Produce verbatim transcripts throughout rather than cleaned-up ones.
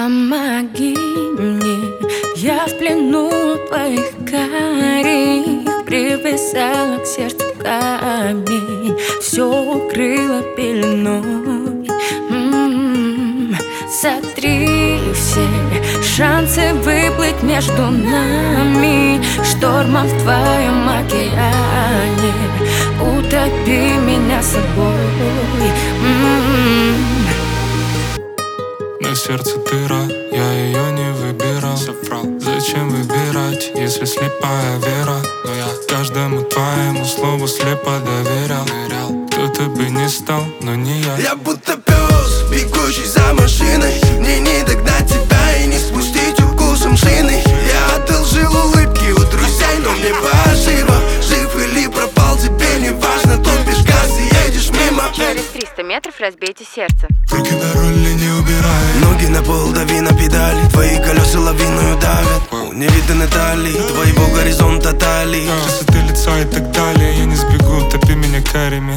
Помоги мне, я в плену твоих карих, привязала к сердцу камень, все укрыла пеленой. М-м-м. Сотри все шансы выплыть между нами штормом в твоем океане. Утопи меня собой. М-м-м. На сердце дыра, я ее не выбирал. Зачем выбирать, если слепая вера? Но я каждому твоему слову слепо доверял. Кто ты бы не стал, но не я. Я будто пес, бегущий за машиной. Мне не догнать тебя и не спустить укусом шины. Я одолжил улыбки у друзей, но мне поживо. Жив или пропал, тебе не важно. Тут без газа едешь мимо. Через триста метров разбейте сердце. Руки на руле не убирай. Ноги на пол, дави на педали. Твои колеса лавиною давят. Не видно талии, твоего горизонта талии. Красоты лица и так далее. Я не сбегу, топи меня карями.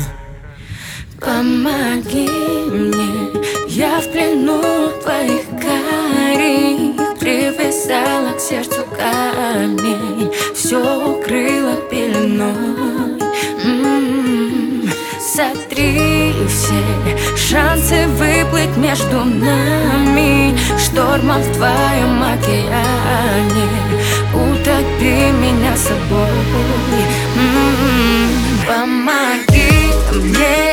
Помоги мне, я в плену твоих карих, привязала к сердцу камень, все укрыла пеленой. М-м-м. Сотри все шансы выплыть между нами штормом в твоем океане. Утопи меня собой. М-м-м. Помоги мне,